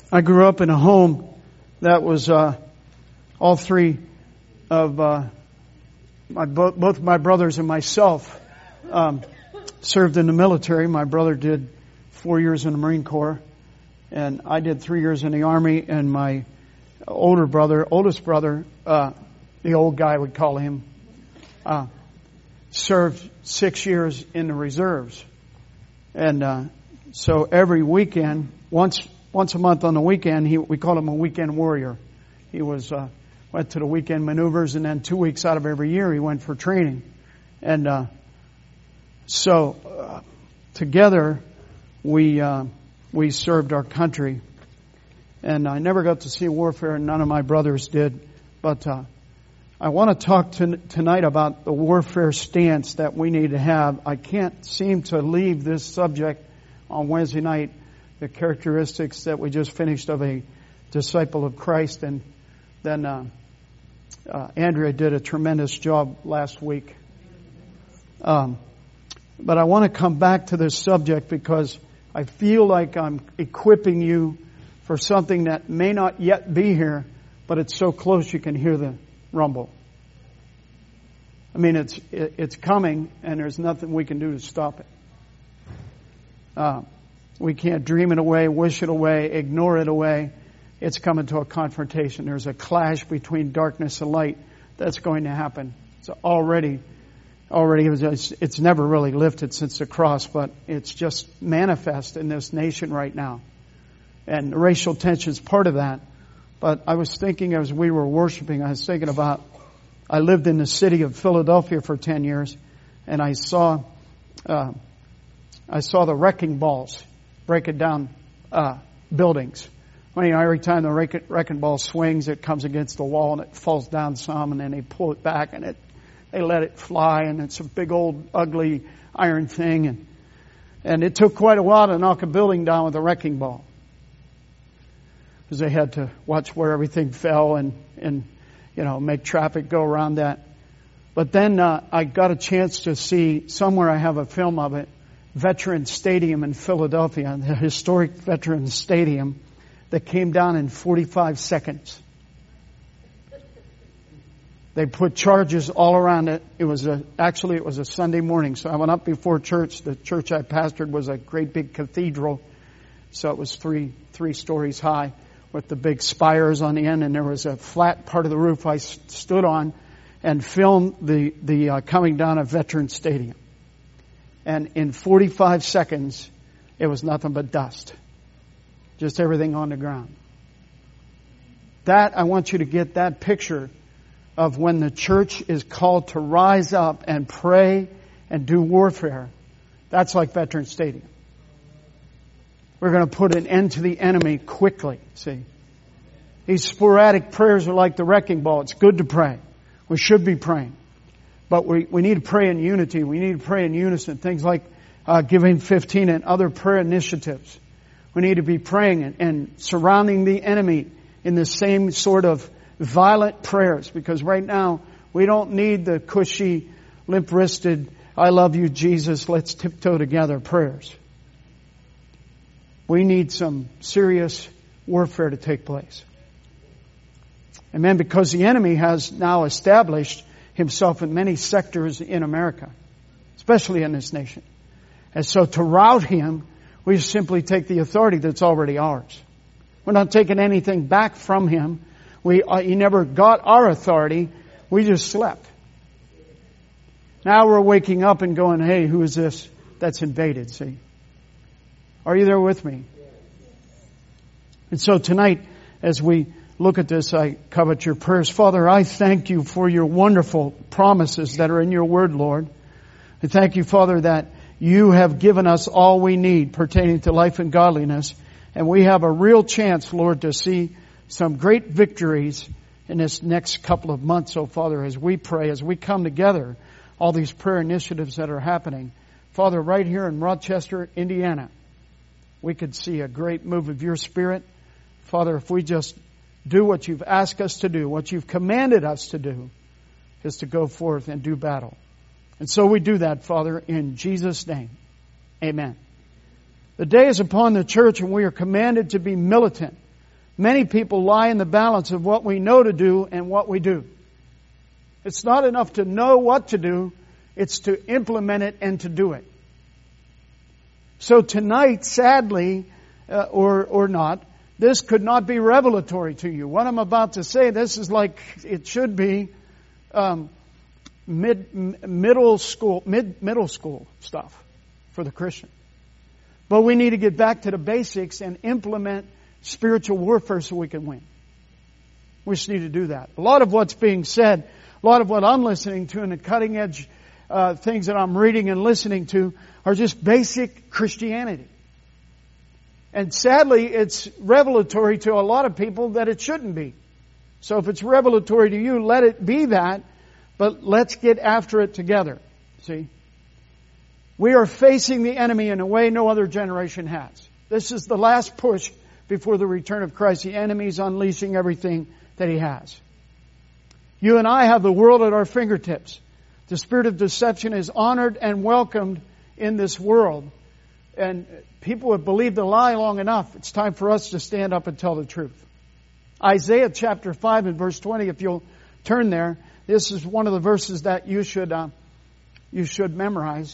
I grew up in a home that was all three of both my brothers and myself served in the military. My brother did 4 years in the Marine Corps, and I did 3 years in the Army. And my oldest brother, the old guy we call him, served 6 years in the reserves. And so every weekend, once a month on the weekend, we called him a weekend warrior. He went to the weekend maneuvers, and then 2 weeks out of every year he went for training. And so together we served our country. And I never got to see warfare, and none of my brothers did. But I want to talk tonight about the warfare stance that we need to have. I can't seem to leave this subject on Wednesday night, the characteristics that we just finished of a disciple of Christ. And then Andrea did a tremendous job last week. But I want to come back to this subject because I feel like I'm equipping you for something that may not yet be here, but it's so close you can hear the rumble. I mean, it's coming, and there's nothing we can do to stop it. We can't dream it away, wish it away, ignore it away. It's coming to a confrontation. There's a clash between darkness and light that's going to happen. It's already it's never really lifted since the cross, but it's just manifest in this nation right now. And racial tension is part of that. But I was thinking as we were worshiping, I was thinking about, I lived in the city of Philadelphia for 10 years, and I saw the wrecking balls breaking down buildings. Every time the wrecking ball swings, it comes against the wall and it falls down some, and then they pull it back and they let it fly, and it's a big old ugly iron thing. And it took quite a while to knock a building down with a wrecking ball, because they had to watch where everything fell and make traffic go around that. But then I got a chance to see, somewhere I have a film of it, Veterans Stadium in Philadelphia, the historic Veterans Stadium that came down in 45 seconds. They put charges all around it. It was a Sunday morning, so I went up before church. The church I pastored was a great big cathedral, so it was three stories high with the big spires on the end, and there was a flat part of the roof I stood on and filmed the coming down of Veterans Stadium. And in 45 seconds, it was nothing but dust. Just everything on the ground. I want you to get that picture of when the church is called to rise up and pray and do warfare. That's like Veterans Stadium. We're going to put an end to the enemy quickly, see. These sporadic prayers are like the wrecking ball. It's good to pray. We should be praying. But we need to pray in unity. We need to pray in unison. Things like Giving 15 and other prayer initiatives. We need to be praying and surrounding the enemy in the same sort of violent prayers. Because right now, we don't need the cushy, limp-wristed, I love you, Jesus, let's tiptoe together prayers. We need some serious warfare to take place. Amen. Because the enemy has now established himself in many sectors in America, especially in this nation. And so to rout him, we simply take the authority that's already ours. We're not taking anything back from him. He never got our authority. We just slept. Now we're waking up and going, hey, who is this that's invaded? See? Are you there with me? And so tonight, as we look at this, I covet your prayers. Father, I thank you for your wonderful promises that are in your word, Lord. I thank you, Father, that you have given us all we need pertaining to life and godliness. And we have a real chance, Lord, to see some great victories in this next couple of months, oh Father, as we pray, as we come together, all these prayer initiatives that are happening. Father, right here in Rochester, Indiana, we could see a great move of your Spirit. Father, if we just do what you've asked us to do, what you've commanded us to do, is to go forth and do battle. And so we do that, Father, in Jesus' name. Amen. The day is upon the church, and we are commanded to be militant. Many people lie in the balance of what we know to do and what we do. It's not enough to know what to do, it's to implement it and to do it. So tonight, sadly, or not, this could not be revelatory to you. What I'm about to say, this is like it should be middle school stuff for the Christian. But we need to get back to the basics and implement spiritual warfare so we can win. We just need to do that. A lot of what's being said, a lot of what I'm listening to and the cutting edge things that I'm reading and listening to are just basic Christianity. And sadly, it's revelatory to a lot of people that it shouldn't be. So if it's revelatory to you, let it be that, but let's get after it together. See? We are facing the enemy in a way no other generation has. This is the last push before the return of Christ. The enemy is unleashing everything that he has. You and I have the world at our fingertips. The spirit of deception is honored and welcomed in this world. And people have believed the lie long enough. It's time for us to stand up and tell the truth. Isaiah chapter 5 and verse 20, if you'll turn there, this is one of the verses that you should memorize.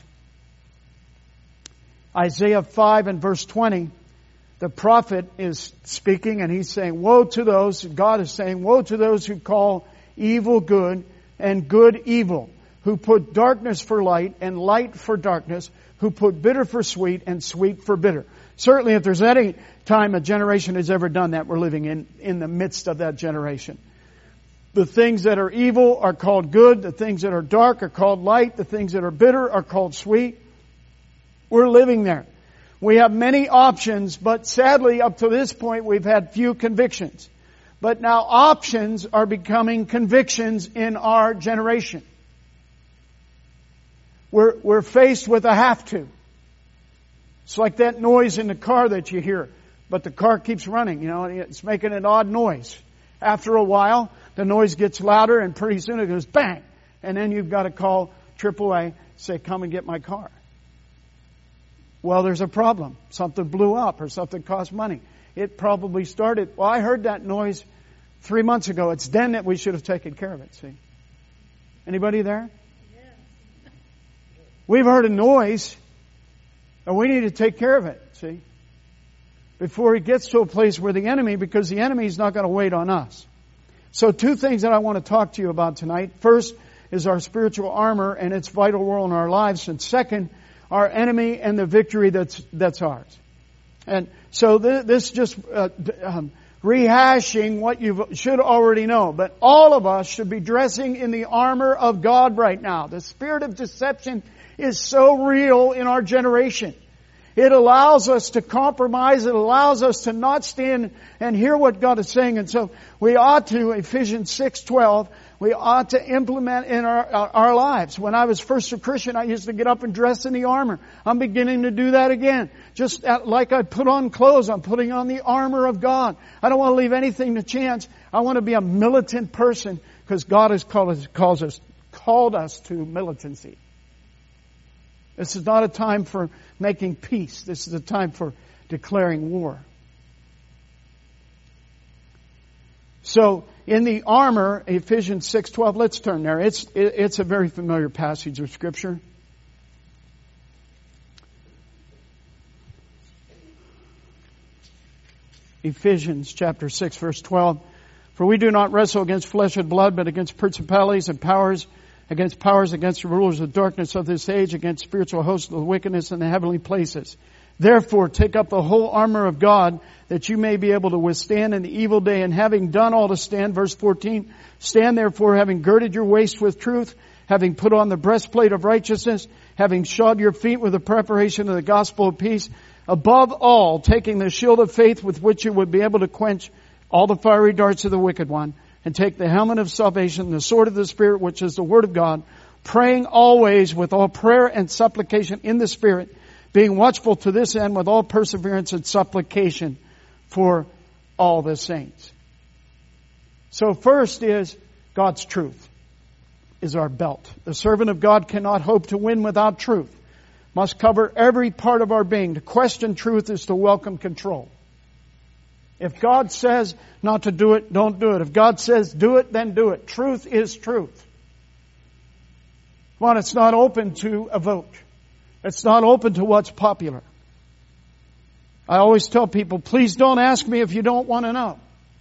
Isaiah 5 and verse 20, the prophet is speaking and he's saying, woe to those, God is saying, woe to those who call evil good and good evil, who put darkness for light and light for darkness, who put bitter for sweet and sweet for bitter. Certainly if there's any time a generation has ever done that, we're living in the midst of that generation. The things that are evil are called good. The things that are dark are called light. The things that are bitter are called sweet. We're living there. We have many options, but sadly up to this point we've had few convictions. But now options are becoming convictions in our generation. We're faced with a have to. It's like that noise in the car that you hear, but the car keeps running, you know, it's making an odd noise. After a while, the noise gets louder and pretty soon it goes bang. And then you've got to call AAA, say, come and get my car. Well, there's a problem. Something blew up or something cost money. It probably started, well, I heard that noise 3 months ago. It's then that we should have taken care of it, see. Anybody there? We've heard a noise, and we need to take care of it, see, before it gets to a place where the enemy, because the enemy is not going to wait on us. So 2 things that I want to talk to you about tonight. First is our spiritual armor and its vital role in our lives. And second, our enemy and the victory that's ours. And so this just rehashing what you should already know. But all of us should be dressing in the armor of God right now. The spirit of deception is so real in our generation. It allows us to compromise. It allows us to not stand and hear what God is saying. And so we ought to, Ephesians 6:12, we ought to implement in our lives. When I was first a Christian, I used to get up and dress in the armor. I'm beginning to do that again. Just like I put on clothes, I'm putting on the armor of God. I don't want to leave anything to chance. I want to be a militant person because God has called us to militancy. This is not a time for making peace. This is a time for declaring war. So, in the armor, Ephesians 6:12, let's turn there. It's a very familiar passage of Scripture. Ephesians chapter 6, verse 12. For we do not wrestle against flesh and blood, but against principalities and powers, against the rulers of darkness of this age, against spiritual hosts of wickedness in the heavenly places. Therefore, take up the whole armor of God, that you may be able to withstand in the evil day, and having done all to stand, verse 14, stand therefore, having girded your waist with truth, having put on the breastplate of righteousness, having shod your feet with the preparation of the gospel of peace, above all, taking the shield of faith with which you would be able to quench all the fiery darts of the wicked one, and take the helmet of salvation, the sword of the Spirit, which is the Word of God, praying always with all prayer and supplication in the Spirit, being watchful to this end with all perseverance and supplication for all the saints. So first is God's truth, is our belt. The servant of God cannot hope to win without truth. Must cover every part of our being. To question truth is to welcome control. If God says not to do it, don't do it. If God says do it, then do it. Truth is truth. Come on, it's not open to a vote. It's not open to what's popular. I always tell people, please don't ask me if you don't want to know.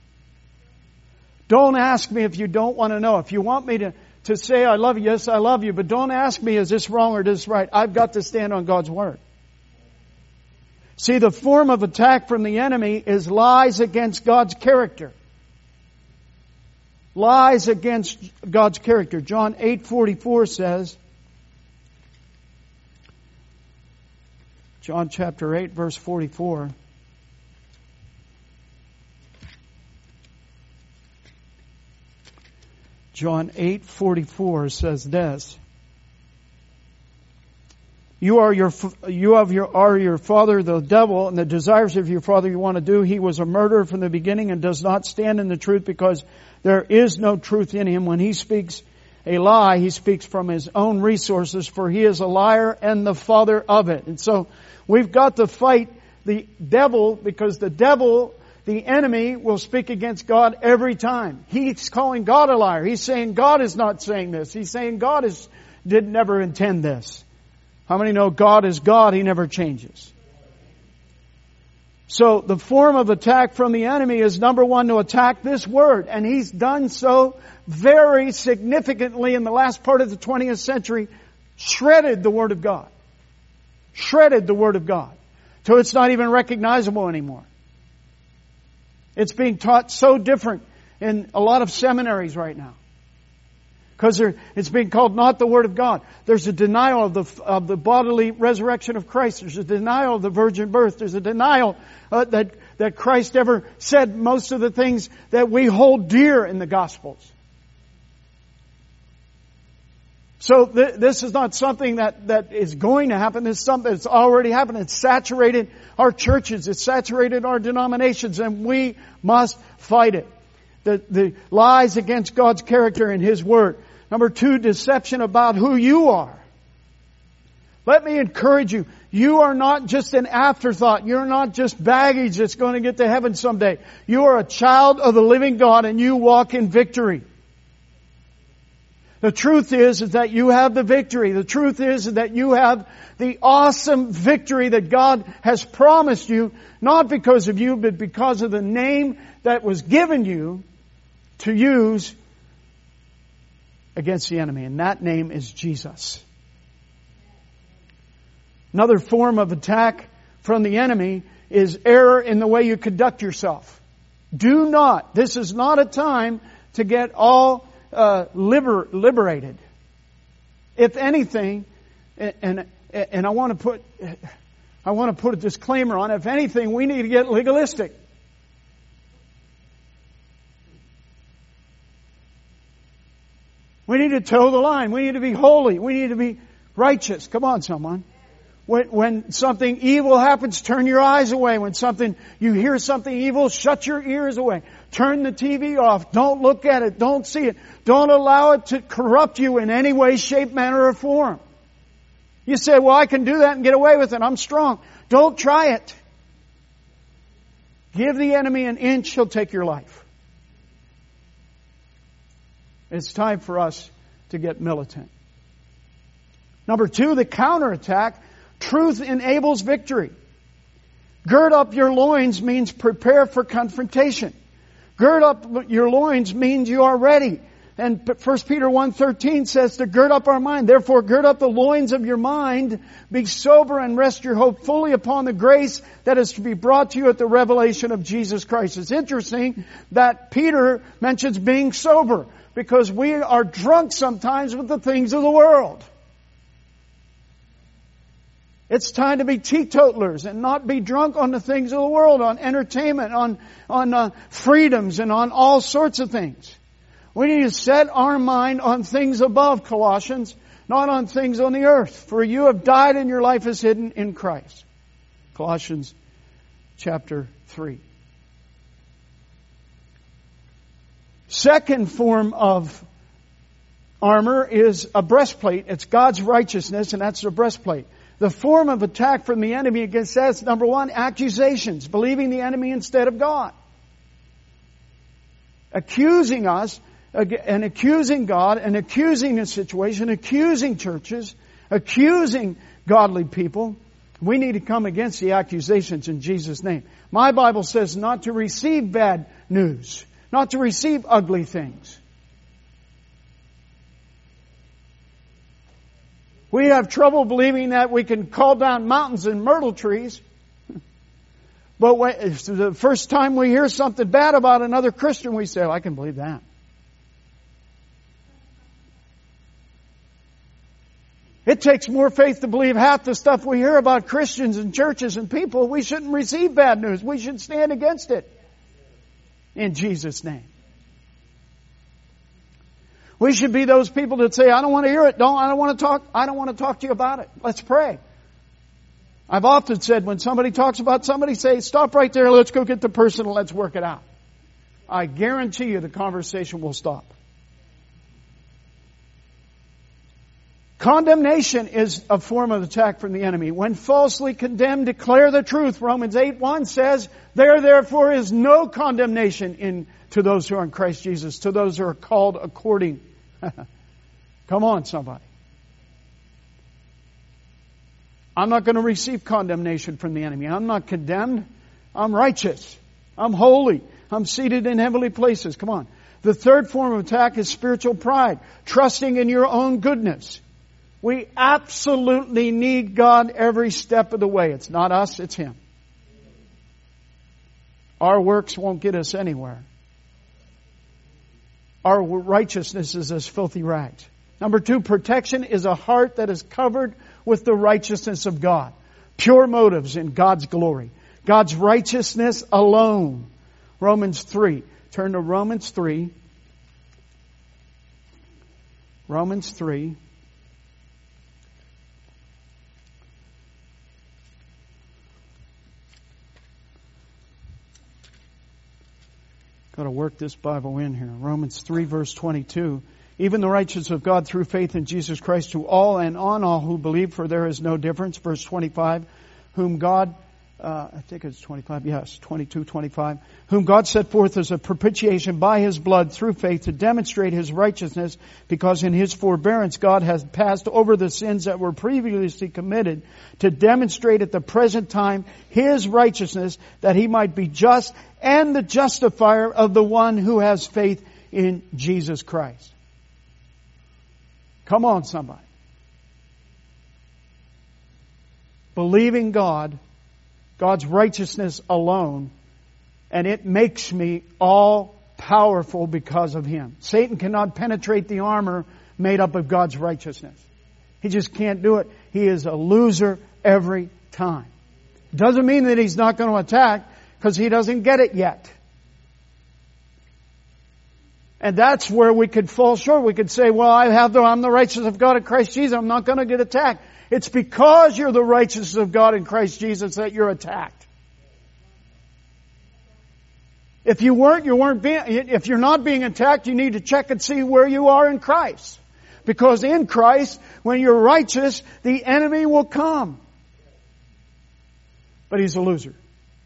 Don't ask me if you don't want to know. If you want me to say I love you, yes, I love you, but don't ask me is this wrong or is this right. I've got to stand on God's Word. See, the form of attack from the enemy is lies against God's character. Lies against God's character. John 8:44 says, John chapter 8, verse 44. John 8:44 says this. You are your father, the devil, and the desires of your father you want to do. He was a murderer from the beginning and does not stand in the truth because there is no truth in him. When he speaks a lie, he speaks from his own resources, for he is a liar and the father of it. And so we've got to fight the devil, because the devil, the enemy, will speak against God every time. He's calling God a liar. He's saying God is not saying this. He's saying God did never intend this. How many know God is God? He never changes. So the form of attack from the enemy is, number one, to attack this Word. And he's done so very significantly in the last part of the 20th century. Shredded the Word of God. Shredded the Word of God. So it's not even recognizable anymore. It's being taught so different in a lot of seminaries right now. Because it's being called not the Word of God. There's a denial of the bodily resurrection of Christ. There's a denial of the virgin birth. There's a denial that Christ ever said most of the things that we hold dear in the Gospels. So this is not something that is going to happen. This is something that's already happened. It's saturated our churches. It's saturated our denominations. And we must fight it. The lies against God's character and His Word. Number two, deception about who you are. Let me encourage you. You are not just an afterthought. You're not just baggage that's going to get to heaven someday. You are a child of the living God and you walk in victory. The truth is that you have the victory. The truth is that you have the awesome victory that God has promised you, not because of you, but because of the name that was given you to use against the enemy. And that name is Jesus. Another form of attack from the enemy is error in the way you conduct yourself. This is not a time to get all liberated. If anything, and I want to put a disclaimer on, if anything, we need to get legalistic. We need to toe the line. We need to be holy. We need to be righteous. Come on, someone. When something evil happens, turn your eyes away. When you hear something evil, shut your ears away. Turn the TV off. Don't look at it. Don't see it. Don't allow it to corrupt you in any way, shape, manner, or form. You say, well, I can do that and get away with it. I'm strong. Don't try it. Give the enemy an inch, he'll take your life. It's time for us to get militant. Number two, the counterattack. Truth enables victory. Gird up your loins means prepare for confrontation. Gird up your loins means you are ready. And 1 Peter 1:13 says to gird up our mind. Therefore, gird up the loins of your mind. Be sober and rest your hope fully upon the grace that is to be brought to you at the revelation of Jesus Christ. It's interesting that Peter mentions being sober, because we are drunk sometimes with the things of the world. It's time to be teetotalers and not be drunk on the things of the world, on entertainment, on freedoms, and on all sorts of things. We need to set our mind on things above, Colossians, not on things on the earth. For you have died and your life is hidden in Christ. Colossians chapter 3. Second form of armor is a breastplate. It's God's righteousness, and that's the breastplate. The form of attack from the enemy against that is, number one, accusations, believing the enemy instead of God. accusing us, and accusing God, and accusing the situation, accusing churches, accusing godly people. We need to come against the accusations in Jesus' name. My Bible says not to receive bad news, not to receive ugly things. We have trouble believing that we can call down mountains and myrtle trees. But the first time we hear something bad about another Christian, we say, I can believe that. It takes more faith to believe half the stuff we hear about Christians and churches and people. We shouldn't receive bad news. We should stand against it. In Jesus' name. We should be those people that say, I don't want to hear it. I don't want to talk to you about it. Let's pray. I've often said when somebody talks about somebody, say, stop right there. Let's go get the person and let's work it out. I guarantee you the conversation will stop. Condemnation is a form of attack from the enemy. When falsely condemned, declare the truth. Romans 8:1 says, there therefore is no condemnation to those who are in Christ Jesus, to those who are called according. Come on, somebody. I'm not going to receive condemnation from the enemy. I'm not condemned. I'm righteous. I'm holy. I'm seated in heavenly places. Come on. The third form of attack is spiritual pride, trusting in your own goodness. We absolutely need God every step of the way. It's not us, it's Him. Our works won't get us anywhere. Our righteousness is as filthy rags. Number 2, protection is a heart that is covered with the righteousness of God. Pure motives in God's glory. God's righteousness alone. Romans 3. Turn to Romans 3. Romans 3. Got to work this Bible in here. Romans 3 verse 22. Even the righteousness of God through faith in Jesus Christ to all and on all who believe, for there is no difference. Verse 25. Whom God, I think it's 25, yes, 22, 25. Whom God set forth as a propitiation by His blood through faith to demonstrate His righteousness, because in His forbearance God has passed over the sins that were previously committed, to demonstrate at the present time His righteousness, that He might be just and the justifier of the one who has faith in Jesus Christ. Come on, somebody. Believing God, God's righteousness alone, and it makes me all powerful because of Him. Satan cannot penetrate the armor made up of God's righteousness. He just can't do it. He is a loser every time. Doesn't mean that he's not going to attack, because he doesn't get it yet. And that's where we could fall short. We could say, well, I'm the righteousness of God in Christ Jesus. I'm not going to get attacked. It's because you're the righteousness of God in Christ Jesus that you're attacked. If you weren't being, if you're not being attacked, you need to check and see where you are in Christ. Because in Christ, when you're righteous, the enemy will come. But he's a loser.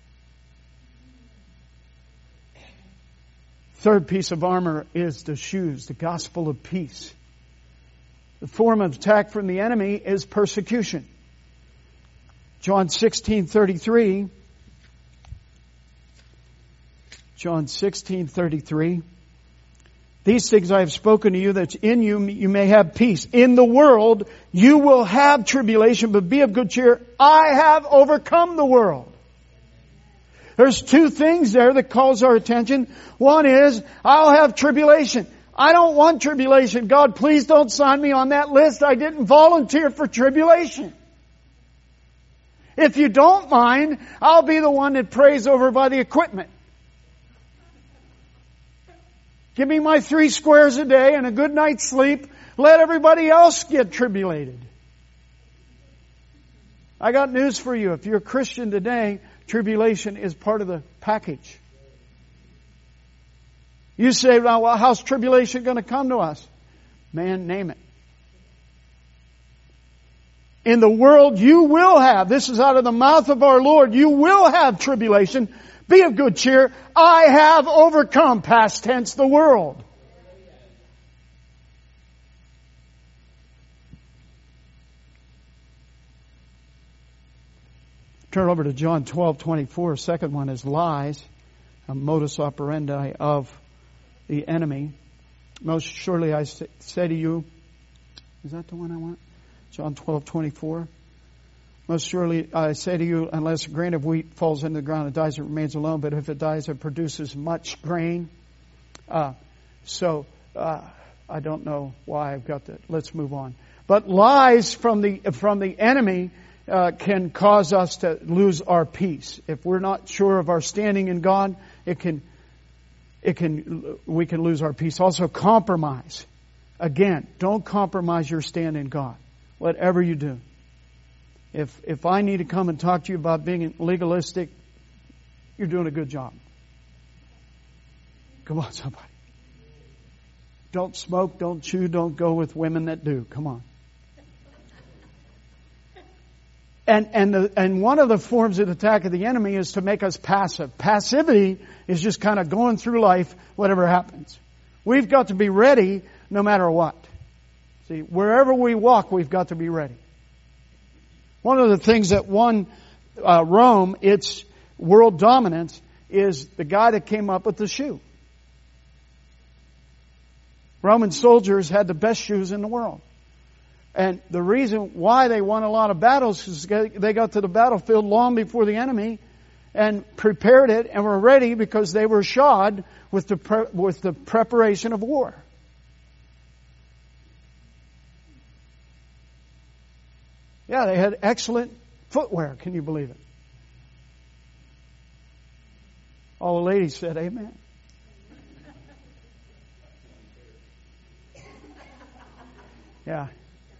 Third piece of armor is the shoes, the gospel of peace. The form of attack from the enemy is persecution. John 16:33. John 16:33. These things I have spoken to you, that in you you may have peace. In the world you will have tribulation, but be of good cheer. I have overcome the world. There's two things there that calls our attention. One is, I'll have tribulation. I don't want tribulation. God, please don't sign me on that list. I didn't volunteer for tribulation. If you don't mind, I'll be the one that prays over by the equipment. Give me my 3 squares a day and a good night's sleep. Let everybody else get tribulated. I got news for you. If you're a Christian today, tribulation is part of the package. You say, well, how's tribulation going to come to us? Man, name it. In the world you will have, this is out of the mouth of our Lord, you will have tribulation, Be of good cheer. I have overcome, past tense, the world. Turn over to John 12:24. Second one is lies, a modus operandi of the enemy. Most surely I say to you, is that the one I want? John 12:24. Most surely I say to you, unless a grain of wheat falls into the ground and dies, it remains alone. But if it dies, it produces much grain. I don't know why I've got that. Let's move on. But lies from the enemy can cause us to lose our peace. If we're not sure of our standing in God, we can lose our peace. Also, compromise. Again, don't compromise your stand in God. Whatever you do. If I need to come and talk to you about being legalistic, you're doing a good job. Come on, somebody. Don't smoke, don't chew, don't go with women that do. Come on. And one of the forms of attack of the enemy is to make us passive. Passivity is just kind of going through life, whatever happens. We've got to be ready no matter what. See, wherever we walk, we've got to be ready. One of the things that won Rome its world dominance is the guy that came up with the shoe. Roman soldiers had the best shoes in the world. And the reason why they won a lot of battles is they got to the battlefield long before the enemy and prepared it and were ready because they were shod with the preparation of war. Yeah, they had excellent footwear. Can you believe it? All the ladies said amen. Yeah.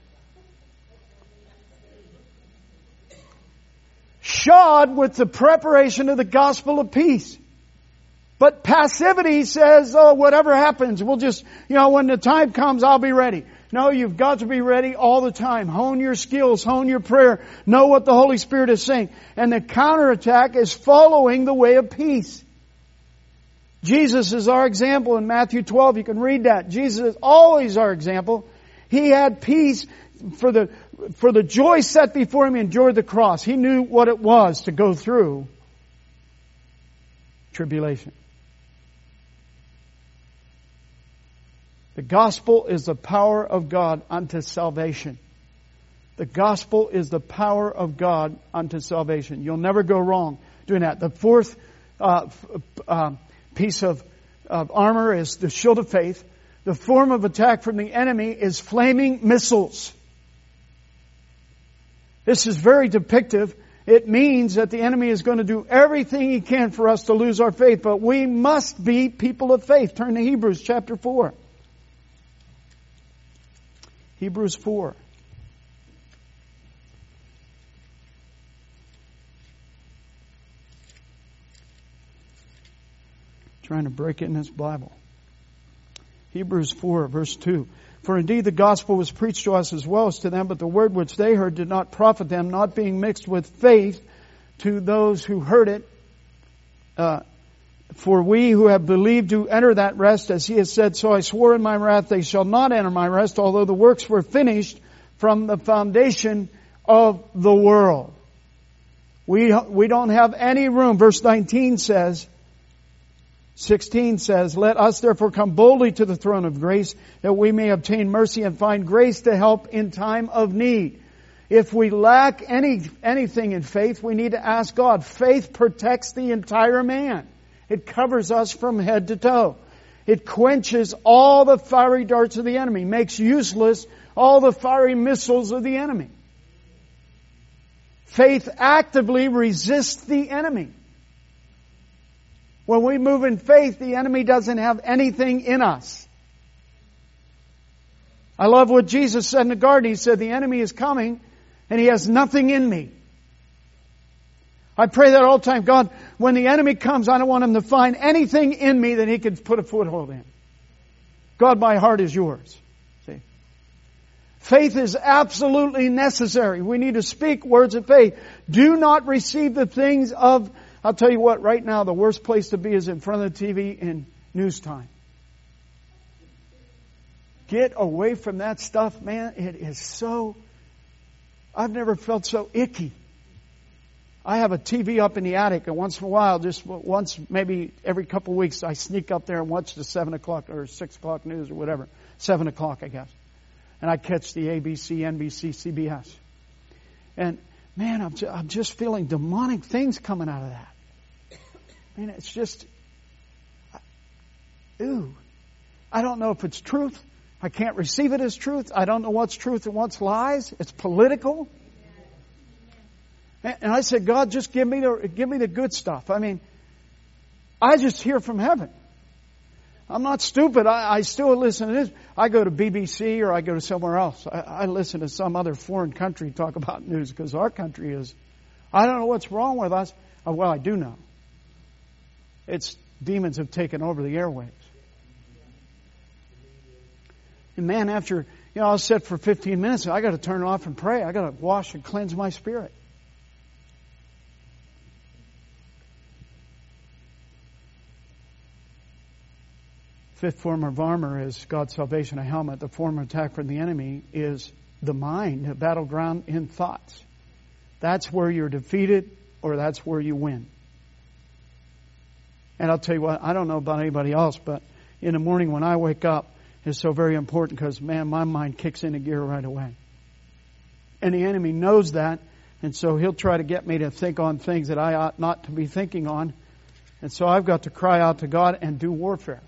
Shod with the preparation of the gospel of peace. But passivity says, oh, whatever happens, we'll just, when the time comes, I'll be ready. No, you've got to be ready all the time. Hone your skills, hone your prayer, know what the Holy Spirit is saying. And the counterattack is following the way of peace. Jesus is our example in Matthew 12. You can read that. Jesus is always our example. He had peace for the joy set before Him. He endured the cross. He knew what it was to go through tribulation. The gospel is the power of God unto salvation. The gospel is the power of God unto salvation. You'll never go wrong doing that. The fourth piece of armor is the shield of faith. The form of attack from the enemy is flaming missiles. This is very depictive. It means that the enemy is going to do everything he can for us to lose our faith, but we must be people of faith. Turn to Hebrews chapter 4. Hebrews 4. Trying to break in this Bible. Hebrews 4, verse 2. For indeed the gospel was preached to us as well as to them, but the word which they heard did not profit them, not being mixed with faith to those who heard it. For we who have believed do enter that rest, as He has said, so I swore in my wrath, they shall not enter my rest, although the works were finished from the foundation of the world. We don't have any room. Verse 16 says, let us therefore come boldly to the throne of grace, that we may obtain mercy and find grace to help in time of need. If we lack anything in faith, we need to ask God. Faith protects the entire man. It covers us from head to toe. It quenches all the fiery darts of the enemy, makes useless all the fiery missiles of the enemy. Faith actively resists the enemy. When we move in faith, the enemy doesn't have anything in us. I love what Jesus said in the garden. He said, the enemy is coming and he has nothing in me. I pray that all the time. God, when the enemy comes, I don't want him to find anything in me that he could put a foothold in. God, my heart is yours. See? Faith is absolutely necessary. We need to speak words of faith. Do not receive the things of I'll tell you what, right now the worst place to be is in front of the TV in news time. Get away from that stuff, man. It is so... I've never felt so icky. I have a TV up in the attic, and once in a while, just once, maybe every couple of weeks, I sneak up there and watch the 7 o'clock or 6 o'clock news or whatever. 7 o'clock, I guess. And I catch the ABC, NBC, CBS. And man, I'm just feeling demonic things coming out of that. I mean, it's just, ooh. I don't know if it's truth. I can't receive it as truth. I don't know what's truth and what's lies. It's political. And I said, God, just give me the good stuff. I mean, I just hear from heaven. I'm not stupid. I still listen to this. I go to BBC or I go to somewhere else. I listen to some other foreign country talk about news because our country is, I don't know what's wrong with us. Well, I do know. It's demons have taken over the airwaves. And man, after, I was set for 15 minutes, I got to turn it off and pray. I got to wash and cleanse my spirit. Fifth form of armor is God's salvation, a helmet. The form of attack from the enemy is the mind, a battleground in thoughts. That's where you're defeated or that's where you win. And I'll tell you what, I don't know about anybody else, but in the morning when I wake up, it's so very important because, man, my mind kicks into gear right away. And the enemy knows that, and so he'll try to get me to think on things that I ought not to be thinking on. And so I've got to cry out to God and do warfare.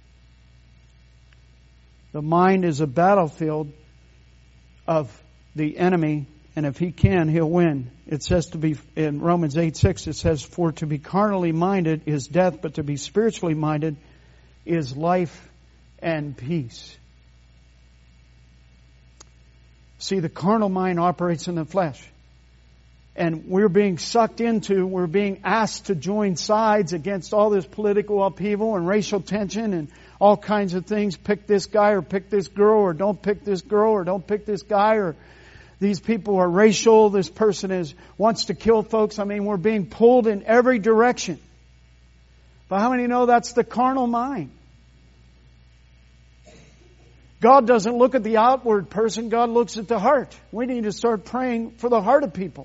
The mind is a battlefield of the enemy, and if he can, he'll win. It says to be, in Romans 8:6, it says, for to be carnally minded is death, but to be spiritually minded is life and peace. See, the carnal mind operates in the flesh. And we're being asked to join sides against all this political upheaval and racial tension and all kinds of things. Pick this guy or pick this girl, or don't pick this girl or don't pick this guy, or these people are racial, this person wants to kill folks. I mean, we're being pulled in every direction. But how many know that's the carnal mind? God doesn't look at the outward person, God looks at the heart. We need to start praying for the heart of people.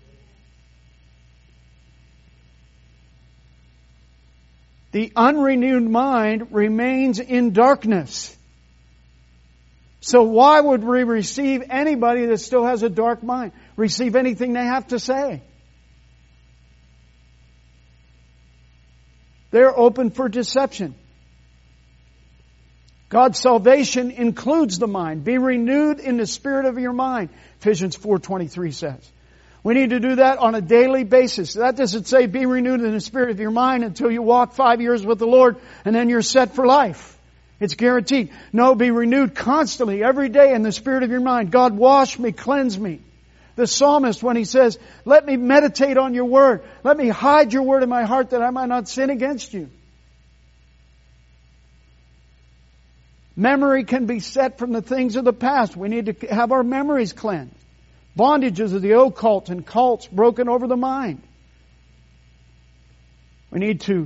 The unrenewed mind remains in darkness. So why would we receive anybody that still has a dark mind? Receive anything they have to say? They're open for deception. God's salvation includes the mind. Be renewed in the spirit of your mind, Ephesians 4:23 says. We need to do that on a daily basis. That doesn't say be renewed in the spirit of your mind until you walk 5 years with the Lord and then you're set for life. It's guaranteed. No, be renewed constantly, every day in the spirit of your mind. God, wash me, cleanse me. The psalmist, when he says, let me meditate on your word. Let me hide your word in my heart that I might not sin against you. Memory can be set from the things of the past. We need to have our memories cleansed. Bondages of the occult and cults broken over the mind. We need to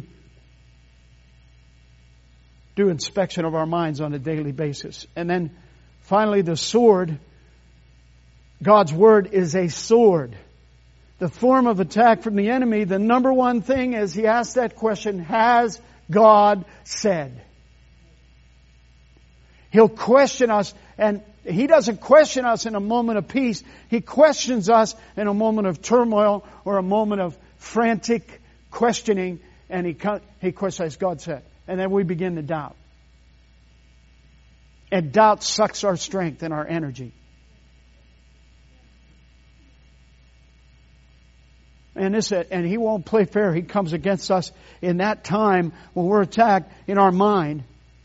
do inspection of our minds on a daily basis. And then finally the sword. God's Word is a sword. The form of attack from the enemy, the number one thing is he asks that question, has God said? He'll question us, and He doesn't question us in a moment of peace. He questions us in a moment of turmoil or a moment of frantic questioning, and He questions, God said. And then we begin to doubt. And doubt sucks our strength and our energy. And He won't play fair. He comes against us in that time when we're attacked in our mind.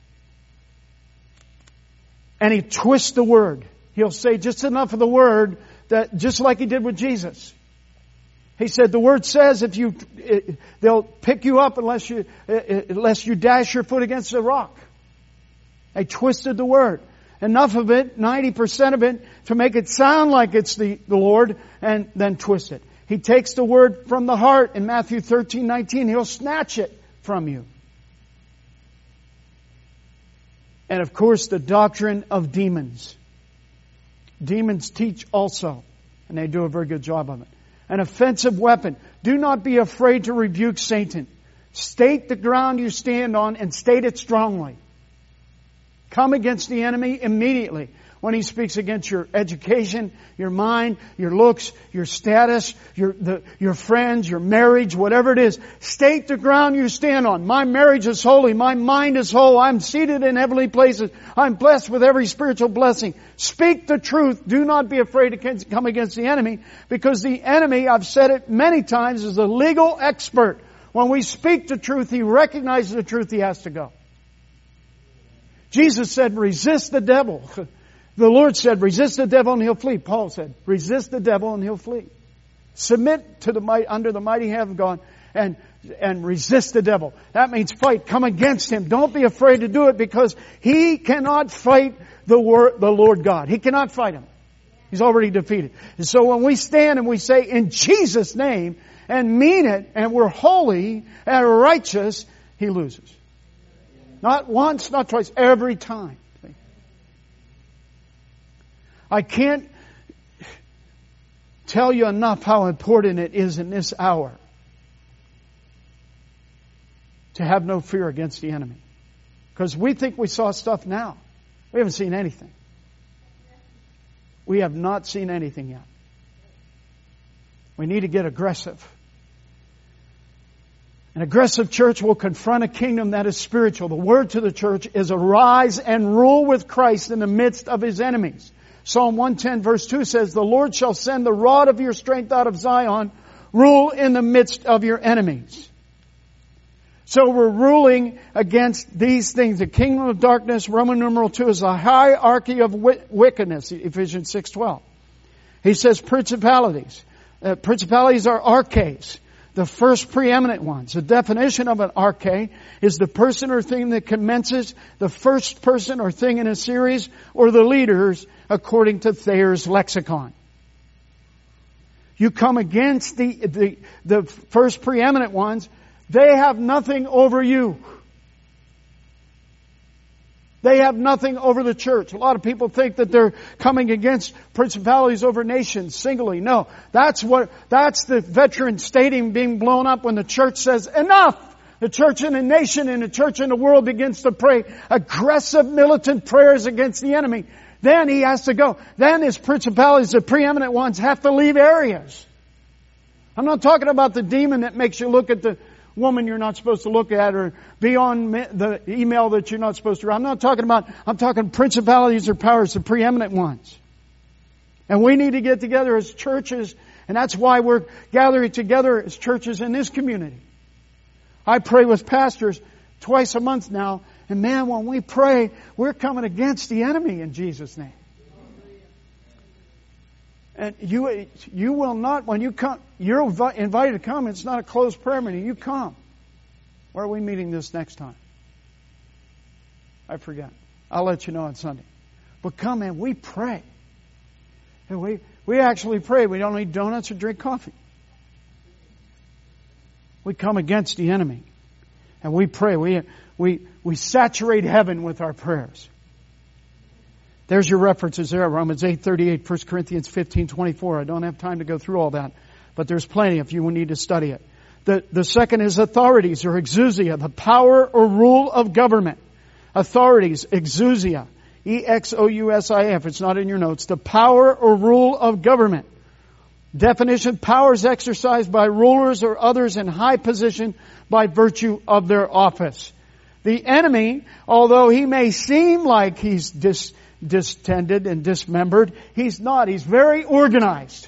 And He twists the Word. He'll say just enough of the Word that just like He did with Jesus. He said the Word says they'll pick you up unless you dash your foot against a rock. They twisted the Word. Enough of it, 90% of it, to make it sound like it's the Lord, and then twist it. He takes the word from the heart in Matthew 13:19. He'll snatch it from you. And of course, the doctrine of demons. Demons teach also, and they do a very good job of it. An offensive weapon. Do not be afraid to rebuke Satan. State the ground you stand on and state it strongly. Come against the enemy immediately. When he speaks against your education, your mind, your looks, your status, your friends, your marriage, whatever it is, state the ground you stand on. My marriage is holy. My mind is whole. I'm seated in heavenly places. I'm blessed with every spiritual blessing. Speak the truth. Do not be afraid to come against the enemy, because the enemy, I've said it many times, is a legal expert. When we speak the truth, he recognizes the truth, he has to go. Jesus said, resist the devil. The Lord said, resist the devil and he'll flee. Paul said, resist the devil and he'll flee. Submit to under the mighty hand of God and resist the devil. That means fight. Come against him. Don't be afraid to do it, because he cannot fight the Lord God. He cannot fight him. He's already defeated. And so when we stand and we say, in Jesus' name, and mean it, and we're holy and righteous, he loses. Not once, not twice, every time. I can't tell you enough how important it is in this hour to have no fear against the enemy. Because we think we saw stuff now. We haven't seen anything. We have not seen anything yet. We need to get aggressive. An aggressive church will confront a kingdom that is spiritual. The word to the church is arise and rule with Christ in the midst of His enemies. Psalm 110 verse 2 says, the Lord shall send the rod of your strength out of Zion, rule in the midst of your enemies. So we're ruling against these things. The kingdom of darkness, Roman numeral 2, is a hierarchy of wickedness, Ephesians 6:12. He says principalities. Principalities are arches, the first preeminent ones. The definition of an arche is the person or thing that commences, the first person or thing in a series, or the leaders, according to Thayer's lexicon. You come against the first preeminent ones, they have nothing over you. They have nothing over the church. A lot of people think that they're coming against principalities over nations singly. No, that's the veteran stadium being blown up when the church says, enough! The church in a nation and the church in the world begins to pray aggressive militant prayers against the enemy. Then he has to go. Then his principalities, the preeminent ones, have to leave areas. I'm not talking about the demon that makes you look at the woman you're not supposed to look at, or be on the email that you're not supposed to read. I'm talking principalities or powers, the preeminent ones. And we need to get together as churches, and that's why we're gathering together as churches in this community. I pray with pastors twice a month now, and man, when we pray, we're coming against the enemy in Jesus' name. And you will not, when you come, you're invited to come. It's not a closed prayer meeting. You come. Where are we meeting this next time? I forget. I'll let you know on Sunday. But come and we pray. And we actually pray. We don't eat donuts or drink coffee. We come against the enemy. And we pray. We saturate heaven with our prayers. There's your references there. Romans 8:38, 1 Corinthians 15:24. I don't have time to go through all that, but there's plenty if you need to study it. The second is authorities, or exousia, the power or rule of government. Authorities, exousia, E-X-O-U-S-I-A, if it's not in your notes. The power or rule of government. Definition, powers exercised by rulers or others in high position by virtue of their office. The enemy, although he may seem like he's distended and dismembered, he's not. He's very organized.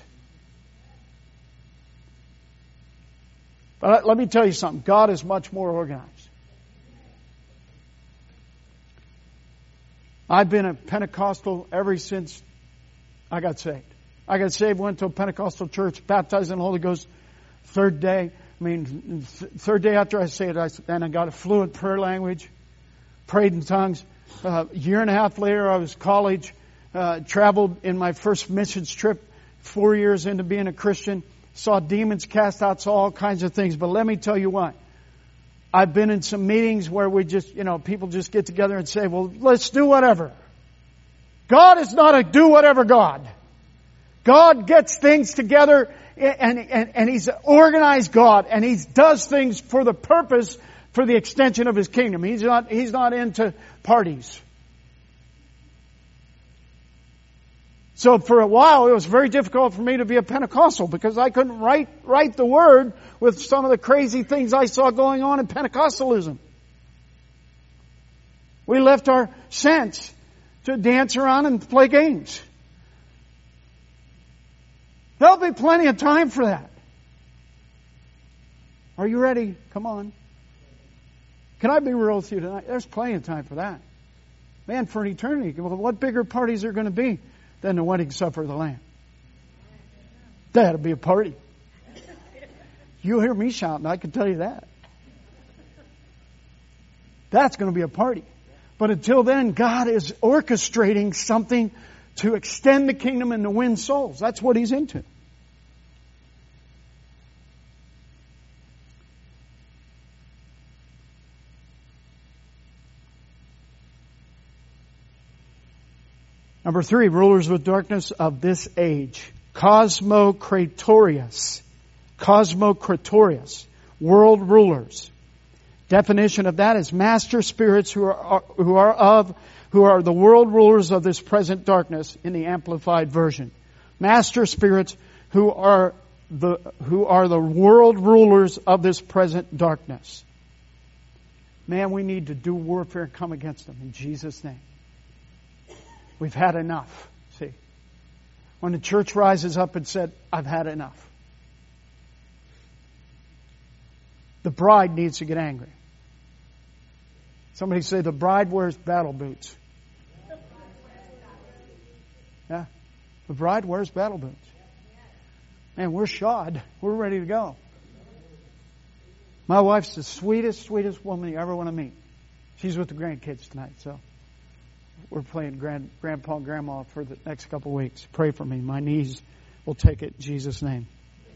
But let me tell you something. God is much more organized. I've been a Pentecostal ever since I got saved. I got saved, went to a Pentecostal church, baptized in the Holy Ghost, third day after I saved, I got a fluent prayer language, prayed in tongues. A year and a half later, I was college, traveled in my first missions trip, 4 years into being a Christian, saw demons cast out, saw all kinds of things. But let me tell you what. I've been in some meetings where we just, people just get together and say, well, let's do whatever. God is not a do whatever God. God gets things together and He's an organized God, and He does things for the purpose, for the extension of His kingdom. He's not into parties. So for a while, it was very difficult for me to be a Pentecostal because I couldn't write the Word with some of the crazy things I saw going on in Pentecostalism. We left our sense to dance around and play games. There'll be plenty of time for that. Are you ready? Come on. Can I be real with you tonight? There's plenty of time for that. Man, for an eternity, what bigger parties are going to be than the wedding supper of the Lamb? That'll be a party. You'll hear me shouting, I can tell you that. That's going to be a party. But until then, God is orchestrating something to extend the kingdom and to win souls. That's what He's into. Number 3, rulers with darkness of this age. Cosmocratorius. Cosmocratorius. World rulers. Definition of that is master spirits who are the world rulers of this present darkness in the Amplified Version. Master spirits who are the world rulers of this present darkness. Man, we need to do warfare and come against them in Jesus' name. We've had enough. See, when the church rises up and said, I've had enough. The bride needs to get angry. Somebody say the bride wears battle boots. Yeah, the bride wears battle boots. Man, we're shod. We're ready to go. My wife's the sweetest woman you ever want to meet. She's with the grandkids tonight, so we're playing grandpa and grandma for the next couple of weeks. Pray for me. My knees will take it in Jesus' name.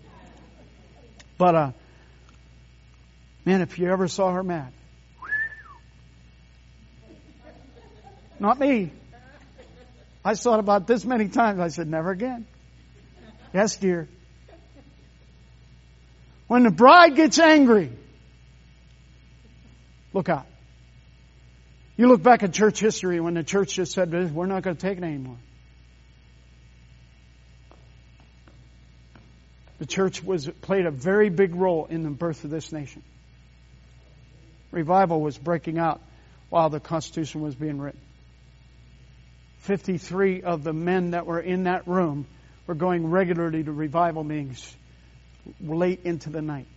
But, man, if you ever saw her mad. Not me. I thought about this many times. I said, never again. Yes, dear. When the bride gets angry, look out. You look back at church history when the church just said, we're not going to take it anymore. The church played a very big role in the birth of this nation. Revival was breaking out while the Constitution was being written. 53 of the men that were in that room were going regularly to revival meetings late into the night.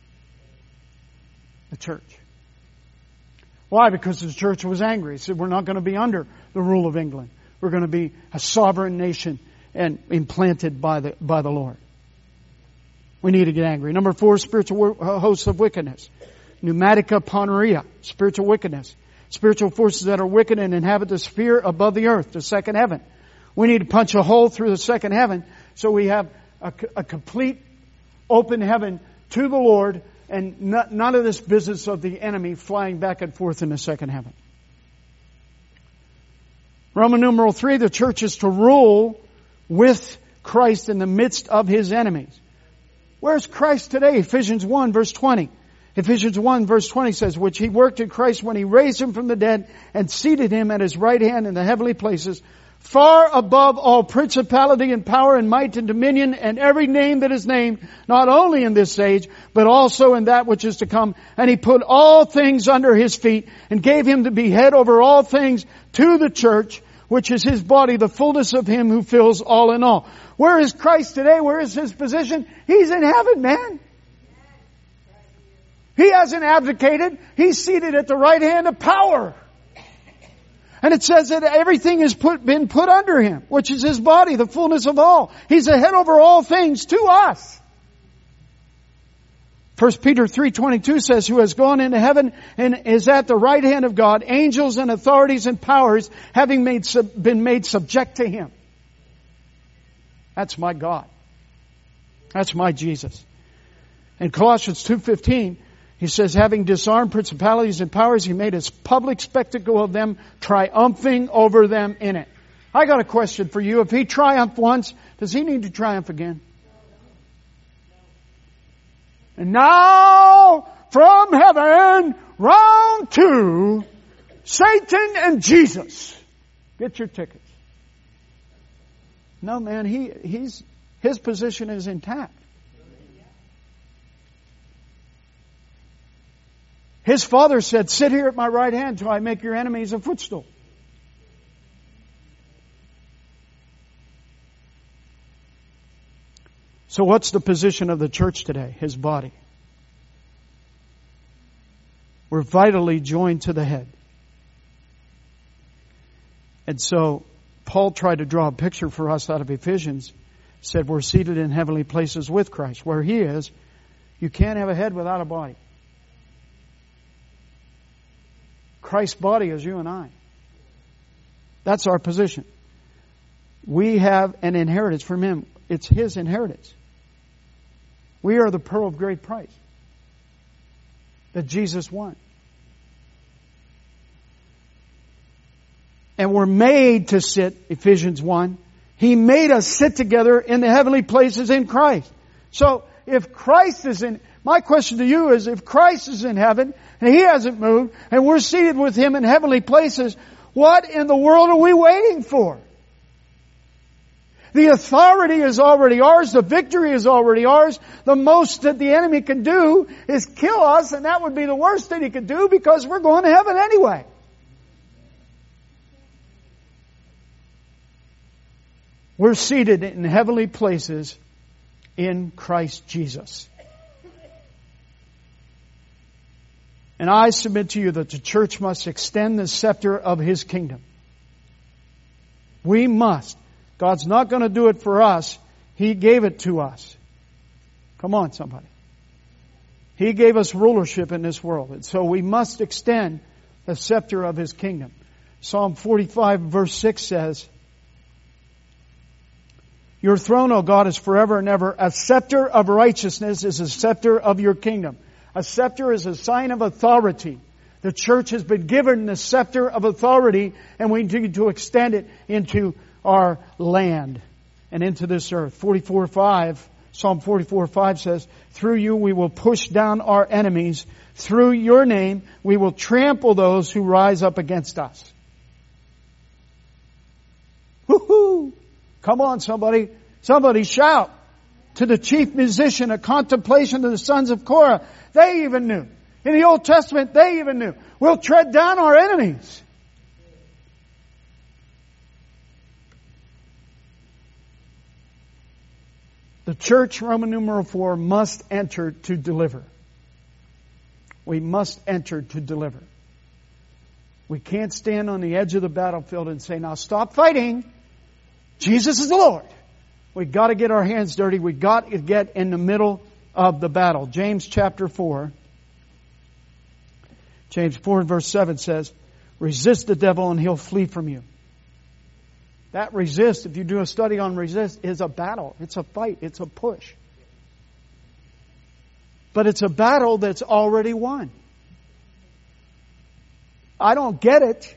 The church. Why? Because the church was angry. It said, we're not going to be under the rule of England. We're going to be a sovereign nation and implanted by the Lord. We need to get angry. Number 4, spiritual hosts of wickedness. Pneumatica poneria, spiritual wickedness. Spiritual forces that are wicked and inhabit the sphere above the earth, the second heaven. We need to punch a hole through the second heaven so we have a complete open heaven to the Lord and none of this business of the enemy flying back and forth in the second heaven. Roman numeral 3, the church is to rule with Christ in the midst of His enemies. Where's Christ today? Ephesians 1 verse 20. Ephesians 1 verse 20 says, which He worked in Christ when He raised Him from the dead and seated Him at His right hand in the heavenly places, far above all principality and power and might and dominion and every name that is named, not only in this age, but also in that which is to come. And He put all things under His feet and gave Him to be head over all things to the church, which is His body, the fullness of Him who fills all in all. Where is Christ today? Where is His position? He's in heaven, man. He hasn't abdicated. He's seated at the right hand of power. And it says that everything has been put under Him, which is His body, the fullness of all. He's the head over all things to us. 1 Peter 3:22 says, who has gone into heaven and is at the right hand of God, angels and authorities and powers having been made subject to Him. That's my God. That's my Jesus. In Colossians 2:15, he says, having disarmed principalities and powers, he made a public spectacle of them, triumphing over them in it. I got a question for you. If he triumphed once, does he need to triumph again? And now, from heaven, round two, Satan and Jesus. Get your tickets. No, man, his position is intact. His Father said, sit here at my right hand till I make your enemies a footstool. So what's the position of the church today? His body. We're vitally joined to the head. And so Paul tried to draw a picture for us out of Ephesians. Said we're seated in heavenly places with Christ. Where He is, you can't have a head without a body. Christ's body is you and I. That's our position. We have an inheritance from Him. It's His inheritance. We are the pearl of great price that Jesus won. And we're made to sit, Ephesians 1. He made us sit together in the heavenly places in Christ. So, if Christ is in, my question to you is, if Christ is in heaven, and He hasn't moved, and we're seated with Him in heavenly places, what in the world are we waiting for? The authority is already ours. The victory is already ours. The most that the enemy can do is kill us, and that would be the worst thing he could do because we're going to heaven anyway. We're seated in heavenly places in Christ Jesus. And I submit to you that the church must extend the scepter of His kingdom. We must. God's not going to do it for us. He gave it to us. Come on, somebody. He gave us rulership in this world. And so we must extend the scepter of His kingdom. Psalm 45 verse 6 says, your throne, O God, is forever and ever. A scepter of righteousness is a scepter of your kingdom. A scepter is a sign of authority. The church has been given the scepter of authority, and we need to extend it into our land and into this earth. Psalm 44:5 says, through you we will push down our enemies. Through your name we will trample those who rise up against us. Woohoo! Come on, somebody. Somebody shout. To the chief musician, a contemplation of the sons of Korah. They even knew. In the Old Testament, they even knew. We'll tread down our enemies. The church, Roman numeral 4, must enter to deliver. We must enter to deliver. We can't stand on the edge of the battlefield and say, now stop fighting. Jesus is the Lord. We've got to get our hands dirty. We've got to get in the middle of the battle. James chapter 4. James 4 and verse 7 says, resist the devil and he'll flee from you. That resist, if you do a study on resist, is a battle. It's a fight. It's a push. But it's a battle that's already won. I don't get it.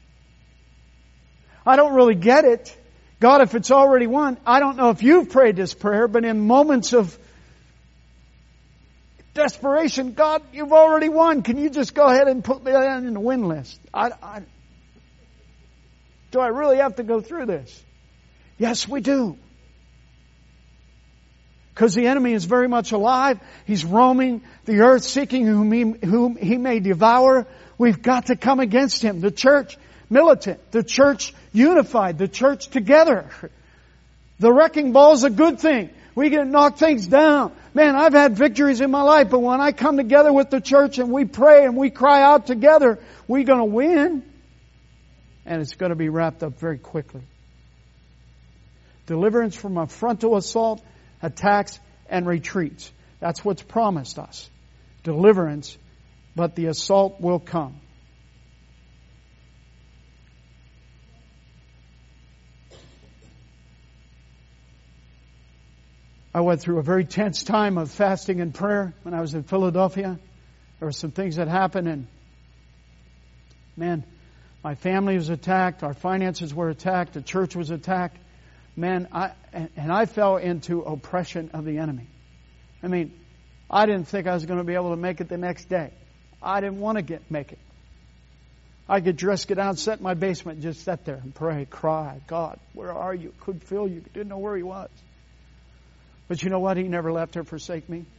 I don't really get it. God, if it's already won, I don't know if you've prayed this prayer, but in moments of desperation, God, you've already won. Can you just go ahead and put me in the win list? Do I really have to go through this? Yes, we do. Because the enemy is very much alive. He's roaming the earth, seeking whom he may devour. We've got to come against him. The church militant, the church unified, the church together. The wrecking ball is a good thing. We can knock things down. Man, I've had victories in my life, but when I come together with the church and we pray and we cry out together, we're going to win. And it's going to be wrapped up very quickly. Deliverance from a frontal assault, attacks, and retreats. That's what's promised us. Deliverance, but the assault will come. I went through a very tense time of fasting and prayer when I was in Philadelphia. There were some things that happened, and man, my family was attacked, our finances were attacked, the church was attacked. Man, I fell into oppression of the enemy. I mean, I didn't think I was going to be able to make it the next day. I didn't want to make it. I could dress, get out, sit in my basement, just sit there and pray, cry. God, where are you? Couldn't feel you. Didn't know where He was. But you know what? He never left or forsake me.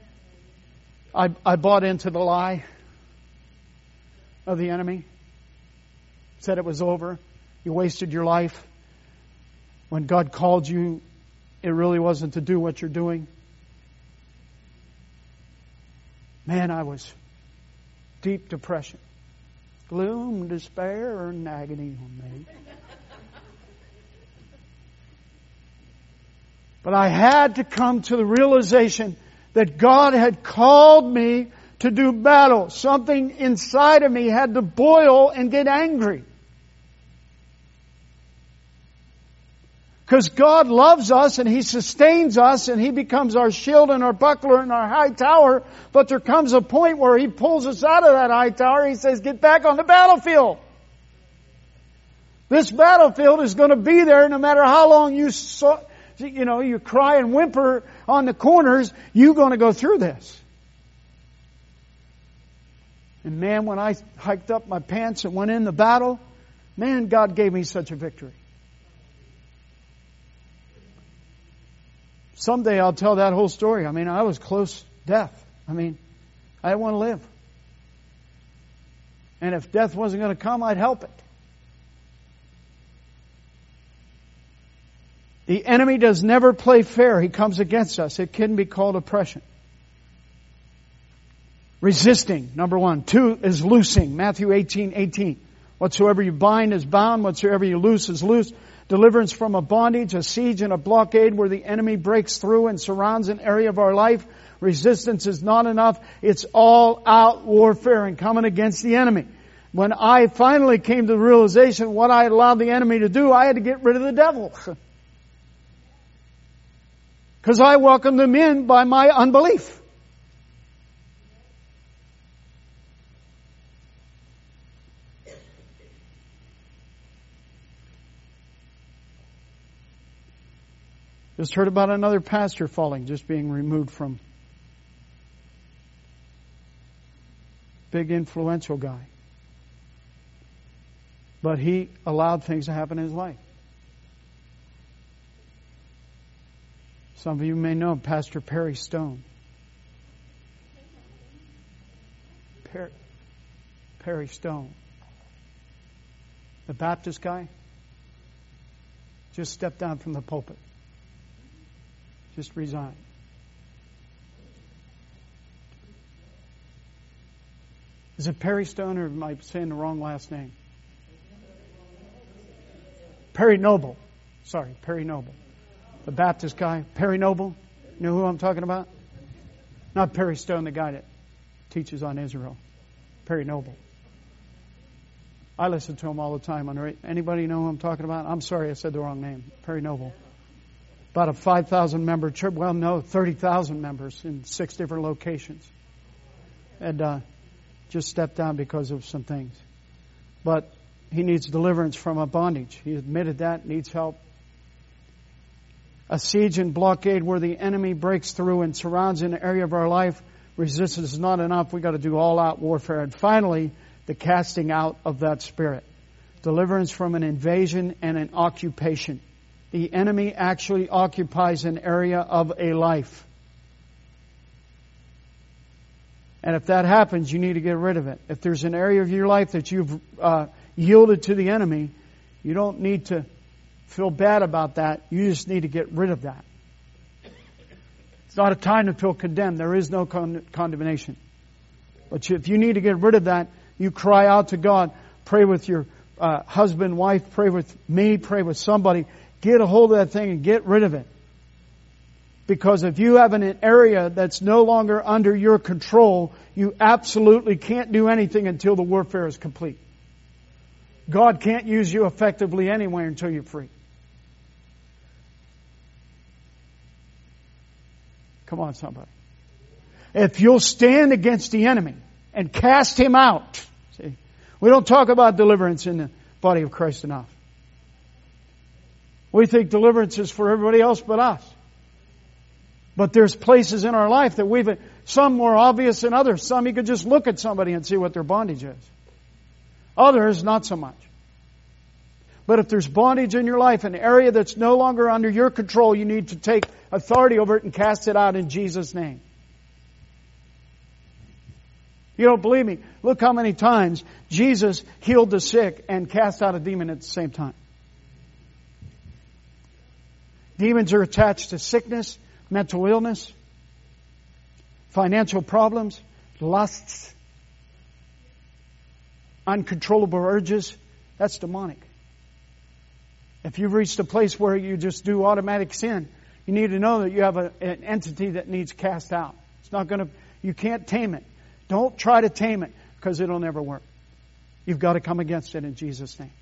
I bought into the lie of the enemy. Said it was over. You wasted your life. When God called you, it really wasn't to do what you're doing. Man, I was deep depression. Gloom, despair, and agony on me. But I had to come to the realization that God had called me to do battle. Something inside of me had to boil and get angry. Because God loves us and He sustains us and He becomes our shield and our buckler and our high tower. But there comes a point where He pulls us out of that high tower. He says, get back on the battlefield. This battlefield is going to be there no matter how long you cry and whimper on the corners. You're going to go through this. And man, when I hiked up my pants and went in the battle, man, God gave me such a victory. Someday I'll tell that whole story. I mean, I was close to death. I mean, I didn't want to live. And if death wasn't going to come, I'd help it. The enemy does never play fair. He comes against us. It can be called oppression. Resisting, number 1. 2 is loosing. Matthew 18:18. Whatsoever you bind is bound. Whatsoever you loose is loose. Deliverance from a bondage, a siege, and a blockade where the enemy breaks through and surrounds an area of our life. Resistance is not enough. It's all out warfare and coming against the enemy. When I finally came to the realization what I had allowed the enemy to do, I had to get rid of the devil. Because I welcomed him in by my unbelief. Just heard about another pastor falling, just being removed from. Big influential guy. But he allowed things to happen in his life. Some of you may know Pastor Perry Stone. Perry Stone. The Baptist guy. Just stepped down from the pulpit. Just resigned. Is it Perry Stone or am I saying the wrong last name? Perry Noble. Sorry, Perry Noble. The Baptist guy. Perry Noble. You know who I'm talking about? Not Perry Stone, the guy that teaches on Israel. Perry Noble. I listen to him all the time. Anybody know who I'm talking about? I'm sorry I said the wrong name. Perry Noble. About a 5,000 member church. Well, no, 30,000 members in 6 different locations. And just stepped down because of some things. But he needs deliverance from a bondage. He admitted that, needs help. A siege and blockade where the enemy breaks through and surrounds an area of our life. Resistance is not enough. We've got to do all-out warfare. And finally, the casting out of that spirit. Deliverance from an invasion and an occupation. The enemy actually occupies an area of a life. And if that happens, you need to get rid of it. If there's an area of your life that you've yielded to the enemy, you don't need to feel bad about that. You just need to get rid of that. It's not a time to feel condemned. There is no condemnation. But if you need to get rid of that, you cry out to God. Pray with your husband, wife. Pray with me. Pray with somebody. Get a hold of that thing and get rid of it. Because if you have an area that's no longer under your control, you absolutely can't do anything until the warfare is complete. God can't use you effectively anyway until you're free. 2 Timothy 4:6 Come on, somebody. If you'll stand against the enemy and cast him out. See, we don't talk about deliverance in the body of Christ enough. We think deliverance is for everybody else but us. But there's places in our life that some more obvious than others. Some you could just look at somebody and see what their bondage is. Others, not so much. But if there's bondage in your life, an area that's no longer under your control, you need to take authority over it and cast it out in Jesus' name. You don't believe me? Look how many times Jesus healed the sick and cast out a demon at the same time. Demons are attached to sickness, mental illness, financial problems, lusts, uncontrollable urges. That's demonic. If you've reached a place where you just do automatic sin, you need to know that you have an entity that needs cast out. It's not going to, you can't tame it. Don't try to tame it because it'll never work. You've got to come against it in Jesus' name.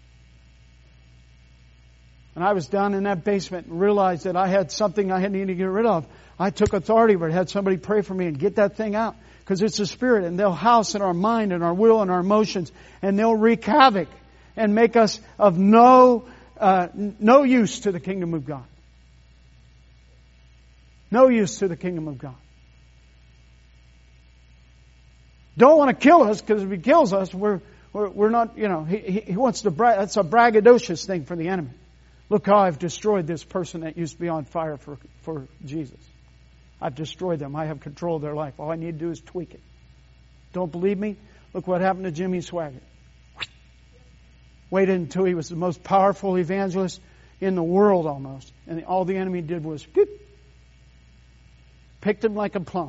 When I was down in that basement and realized that I had something I needed to get rid of, I took authority over it, had somebody pray for me and get that thing out. Because it's a spirit and they'll house in our mind and our will and our emotions and they'll wreak havoc and make us of no use to the kingdom of God. No use to the kingdom of God. Don't want to kill us because if he kills us, we're not, he wants to brag. That's a braggadocious thing for the enemy. Look how I've destroyed this person that used to be on fire for Jesus. I've destroyed them. I have control of their life. All I need to do is tweak it. Don't believe me? Look what happened to Jimmy Swaggart. Waited until he was the most powerful evangelist in the world almost. And all the enemy did was picked him like a plum.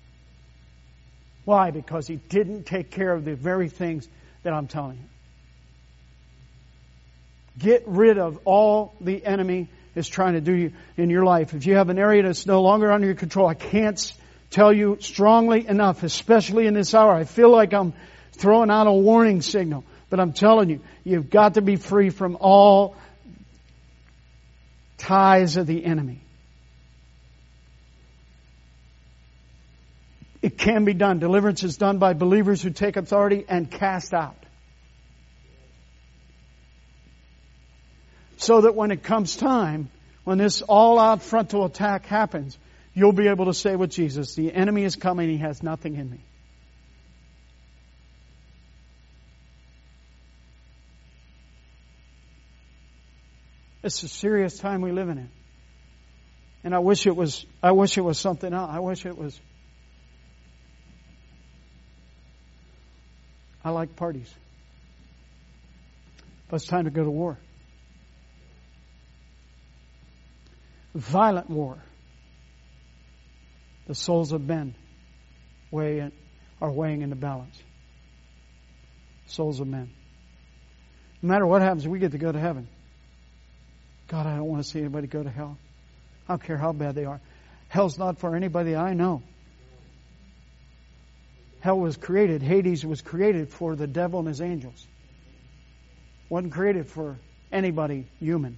Why? Because he didn't take care of the very things that I'm telling you. Get rid of all the enemy is trying to do in your life. If you have an area that's no longer under your control, I can't tell you strongly enough, especially in this hour. I feel like I'm throwing out a warning signal. But I'm telling you, you've got to be free from all ties of the enemy. It can be done. Deliverance is done by believers who take authority and cast out. So that when it comes time, when this all-out frontal attack happens, you'll be able to say with Jesus, the enemy is coming, he has nothing in me. It's a serious time we live in. And I wish it was something else. I like parties. But it's time to go to war. Violent war. The souls of men are weighing in the balance. Souls of men. No matter what happens, we get to go to heaven. God, I don't want to see anybody go to hell. I don't care how bad they are. Hell's not for anybody I know. Hell was created, Hades was created for the devil and his angels. Wasn't created for anybody human.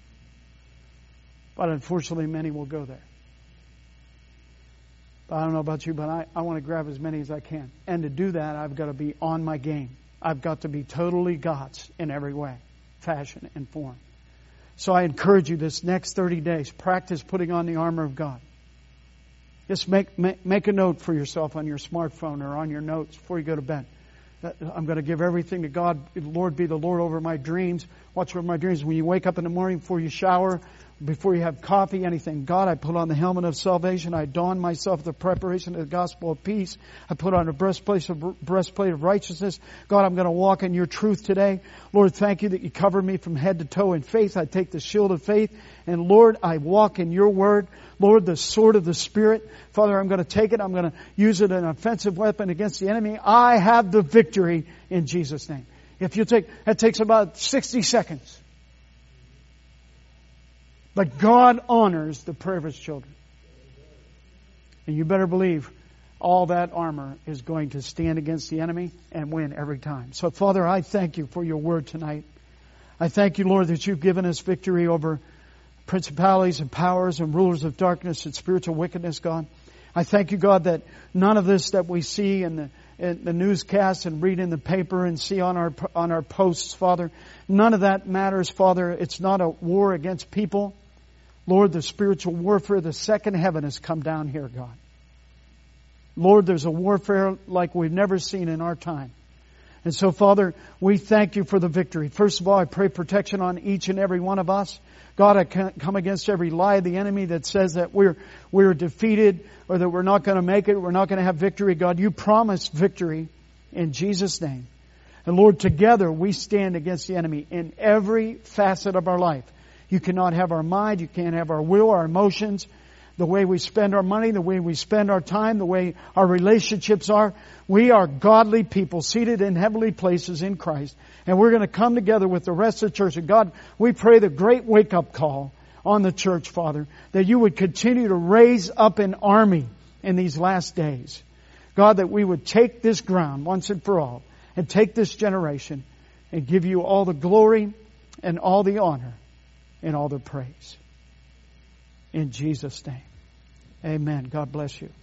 But unfortunately, many will go there. But I don't know about you, but I want to grab as many as I can. And to do that, I've got to be on my game. I've got to be totally God's in every way, fashion, and form. So I encourage you this next 30 days, practice putting on the armor of God. Just make a note for yourself on your smartphone or on your notes before you go to bed. I'm going to give everything to God. Lord, be the Lord over my dreams. Watch over my dreams. When you wake up in the morning, before you shower, before you have coffee, anything. God, I put on the helmet of salvation. I don myself the preparation of the gospel of peace. I put on a breastplate of righteousness. God, I'm going to walk in your truth today. Lord, thank you that you cover me from head to toe in faith. I take the shield of faith. And Lord, I walk in your word. Lord, the sword of the Spirit. Father, I'm going to take it. I'm going to use it as an offensive weapon against the enemy. I have the victory in Jesus' name. If you that takes about 60 seconds. But God honors the prayer of His children. And you better believe all that armor is going to stand against the enemy and win every time. So, Father, I thank you for your word tonight. I thank you, Lord, that you've given us victory over principalities and powers and rulers of darkness and spiritual wickedness, God. I thank you, God, that none of this that we see in the newscasts and read in the paper and see on our posts, Father, none of that matters, Father. It's not a war against people. Lord, the spiritual warfare, the second heaven has come down here, God. Lord, there's a warfare like we've never seen in our time. And so, Father, we thank you for the victory. First of all, I pray protection on each and every one of us. God, I come against every lie of the enemy that says that we're defeated or that we're not going to make it, we're not going to have victory. God, you promised victory in Jesus' name. And Lord, together we stand against the enemy in every facet of our life. You cannot have our mind, you can't have our will, our emotions, the way we spend our money, the way we spend our time, the way our relationships are. We are godly people seated in heavenly places in Christ. And we're going to come together with the rest of the church. And God, we pray the great wake-up call on the church, Father, that you would continue to raise up an army in these last days. God, that we would take this ground once and for all and take this generation and give you all the glory and all the honor and all the praise. In Jesus' name. Amen. God bless you.